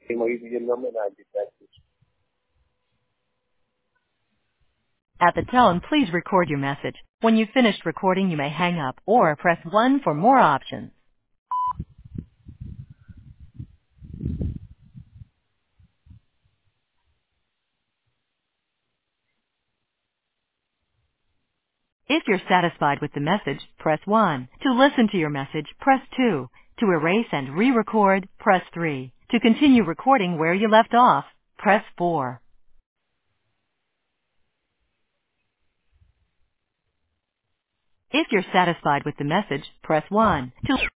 Your number and I'll get back to you. At the tone, please record your message. When you've finished recording, you may hang up or press 1 for more options. If you're satisfied with the message, press 1. To listen to your message, press 2. To erase and re-record, press 3. To continue recording where you left off, press 4. If you're satisfied with the message, press 1. To